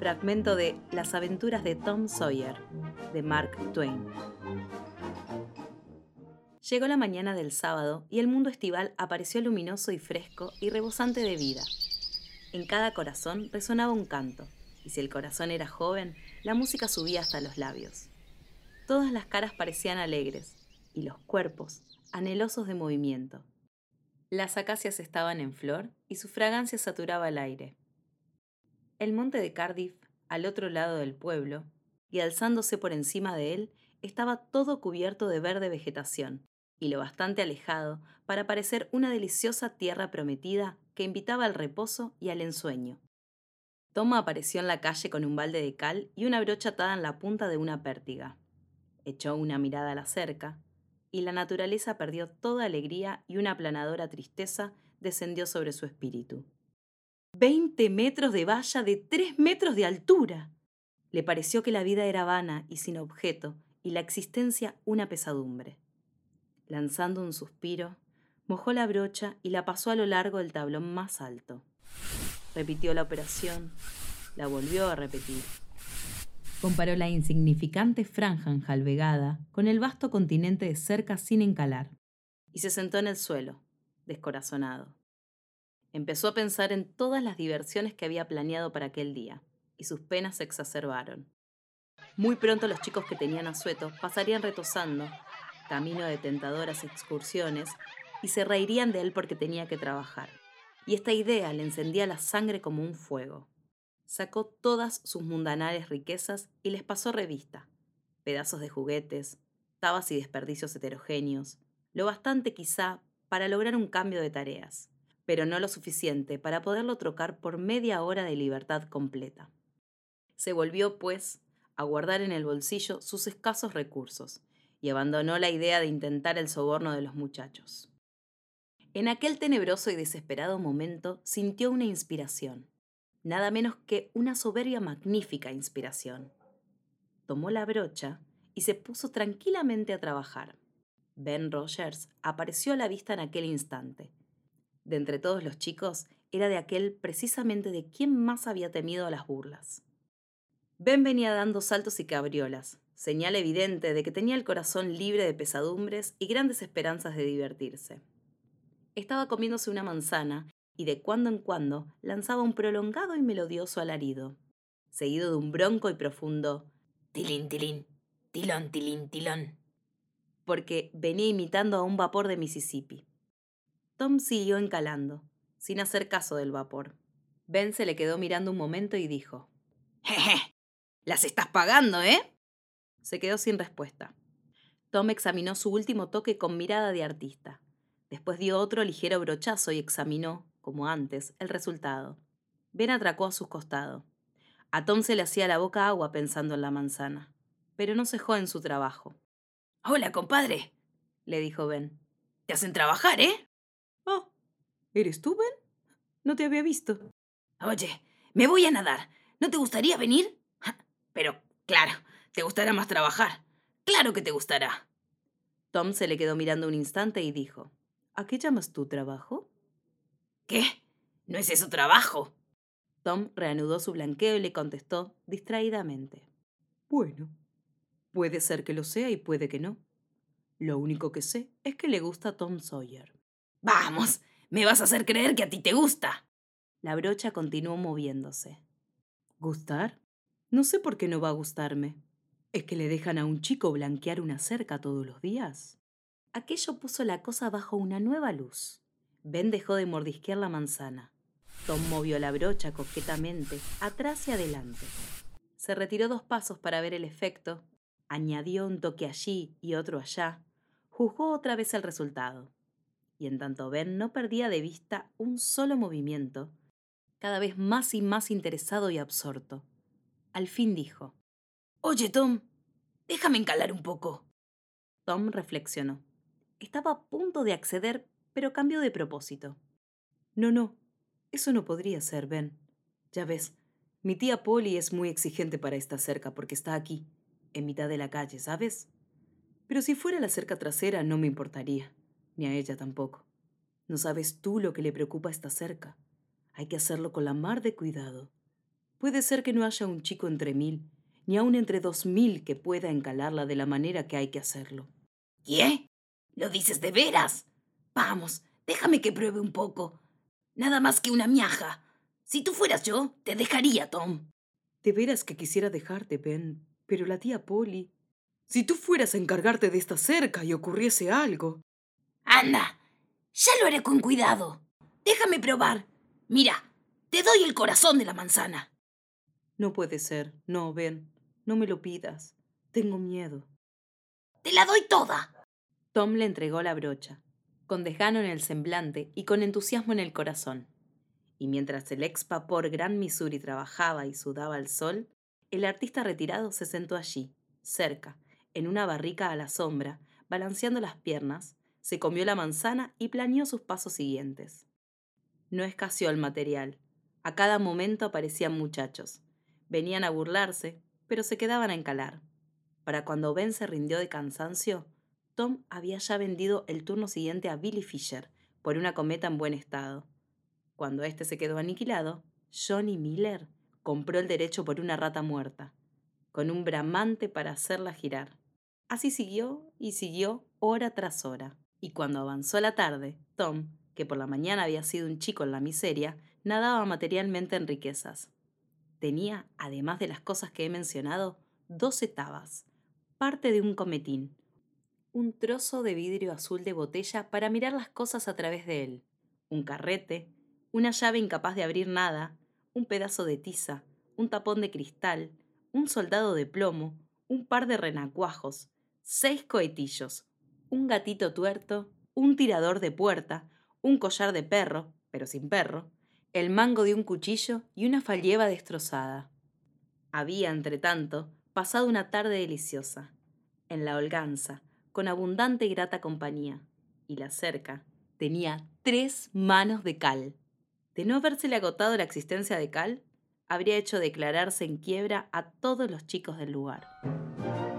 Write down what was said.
Fragmento de Las aventuras de Tom Sawyer, de Mark Twain. Llegó la mañana del sábado y el mundo estival apareció luminoso y fresco y rebosante de vida. En cada corazón resonaba un canto, y si el corazón era joven, la música subía hasta los labios. Todas las caras parecían alegres, y los cuerpos, anhelosos de movimiento. Las acacias estaban en flor y su fragancia saturaba el aire. El monte de Cardiff, al otro lado del pueblo, y alzándose por encima de él, estaba todo cubierto de verde vegetación, y lo bastante alejado para parecer una deliciosa tierra prometida que invitaba al reposo y al ensueño. Tom apareció en la calle con un balde de cal y una brocha atada en la punta de una pértiga. Echó una mirada a la cerca, y la naturaleza perdió toda alegría y una aplanadora tristeza descendió sobre su espíritu. 20 metros de valla de 3 metros de altura. Le pareció que la vida era vana y sin objeto, y la existencia una pesadumbre. Lanzando un suspiro, mojó la brocha y la pasó a lo largo del tablón más alto. Repitió la operación, la volvió a repetir. Comparó la insignificante franja enjalbegada con el vasto continente de cerca sin encalar, y se sentó en el suelo, descorazonado. Empezó a pensar en todas las diversiones que había planeado para aquel día, y sus penas se exacerbaron. Muy pronto los chicos que tenían asueto pasarían retozando, camino de tentadoras excursiones, y se reirían de él porque tenía que trabajar. Y esta idea le encendía la sangre como un fuego. Sacó todas sus mundanales riquezas y les pasó revista. Pedazos de juguetes, tabas y desperdicios heterogéneos, lo bastante quizá para lograr un cambio de tareas, pero no lo suficiente para poderlo trocar por media hora de libertad completa. Se volvió, pues, a guardar en el bolsillo sus escasos recursos y abandonó la idea de intentar el soborno de los muchachos. En aquel tenebroso y desesperado momento sintió una inspiración, nada menos que una soberbia magnífica inspiración. Tomó la brocha y se puso tranquilamente a trabajar. Ben Rogers apareció a la vista en aquel instante. De entre todos los chicos, era de aquel precisamente de quien más había temido las burlas. Ben venía dando saltos y cabriolas, señal evidente de que tenía el corazón libre de pesadumbres y grandes esperanzas de divertirse. Estaba comiéndose una manzana y de cuando en cuando lanzaba un prolongado y melodioso alarido, seguido de un bronco y profundo tilín, tilín, tilón, tilín, tilón, porque venía imitando a un vapor de Mississippi. Tom siguió encalando, sin hacer caso del vapor. Ben se le quedó mirando un momento y dijo: «Jeje, las estás pagando, ¿eh?» Se quedó sin respuesta. Tom examinó su último toque con mirada de artista. Después dio otro ligero brochazo y examinó, como antes, el resultado. Ben atracó a su costado. A Tom se le hacía la boca agua pensando en la manzana, pero no cejó en su trabajo. «Hola, compadre», le dijo Ben. «Te hacen trabajar, ¿eh?» «Oh, ¿eres tú, Ben? No te había visto». «Oye, me voy a nadar. ¿No te gustaría venir?» «Pero, claro, te gustará más trabajar. Claro que te gustará». Tom se le quedó mirando un instante y dijo: «¿A qué llamas tu trabajo?» «¿Qué? ¿No es eso trabajo?» Tom reanudó su blanqueo y le contestó distraídamente: «Bueno, puede ser que lo sea y puede que no. Lo único que sé es que le gusta a Tom Sawyer». «Vamos, me vas a hacer creer que a ti te gusta». La brocha continuó moviéndose. ¿Gustar? No sé por qué no va a gustarme. ¿Es que le dejan a un chico blanquear una cerca todos los días? Aquello puso la cosa bajo una nueva luz. Ben dejó de mordisquear la manzana. Tom movió la brocha coquetamente, atrás y adelante. Se retiró 2 pasos para ver el efecto, añadió un toque allí y otro allá, juzgó otra vez el resultado. Y en tanto Ben no perdía de vista un solo movimiento, cada vez más y más interesado y absorto, al fin dijo: «Oye, Tom, déjame encalar un poco». Tom reflexionó. Estaba a punto de acceder, pero cambió de propósito. No, eso no podría ser, Ben. Ya ves, mi tía Polly es muy exigente para esta cerca porque está aquí, en mitad de la calle, ¿sabes? Pero si fuera la cerca trasera no me importaría, ni a ella tampoco. No sabes tú lo que le preocupa a esta cerca. Hay que hacerlo con la mar de cuidado. Puede ser que no haya un chico entre 1000, ni aun entre 2000 que pueda encalarla de la manera que hay que hacerlo. ¿Qué? ¿Lo dices de veras? Vamos, déjame que pruebe un poco. Nada más que una miaja. Si tú fueras yo, te dejaría, Tom. De veras que quisiera dejarte, Ben, pero la tía Polly... Si tú fueras a encargarte de esta cerca y ocurriese algo... Anda, ya lo haré con cuidado. Déjame probar. Mira, te doy el corazón de la manzana. No puede ser. No, Ben. No me lo pidas. Tengo miedo. Te la doy toda. Tom le entregó la brocha, con desgano en el semblante y con entusiasmo en el corazón. Y mientras el ex vapor Gran Missouri trabajaba y sudaba al sol, el artista retirado se sentó allí, cerca, en una barrica a la sombra, balanceando las piernas, se comió la manzana y planeó sus pasos siguientes. No escaseó el material. A cada momento aparecían muchachos. Venían a burlarse, pero se quedaban a encalar. Para cuando Ben se rindió de cansancio, Tom había ya vendido el turno siguiente a Billy Fisher por una cometa en buen estado. Cuando éste se quedó aniquilado, Johnny Miller compró el derecho por una rata muerta, con un bramante para hacerla girar. Así siguió y siguió hora tras hora. Y cuando avanzó la tarde, Tom, que por la mañana había sido un chico en la miseria, nadaba materialmente en riquezas. Tenía, además de las cosas que he mencionado, 12 tabas, parte de un cometín, un trozo de vidrio azul de botella para mirar las cosas a través de él, un carrete, una llave incapaz de abrir nada, un pedazo de tiza, un tapón de cristal, un soldado de plomo, un par de renacuajos, 6 cohetillos, un gatito tuerto, un tirador de puerta, un collar de perro, pero sin perro, el mango de un cuchillo y una falleba destrozada. Había, entretanto, pasado una tarde deliciosa, en la holganza, con abundante y grata compañía, y la cerca tenía 3 manos de cal. De no habérsele agotado la existencia de cal, habría hecho declararse en quiebra a todos los chicos del lugar.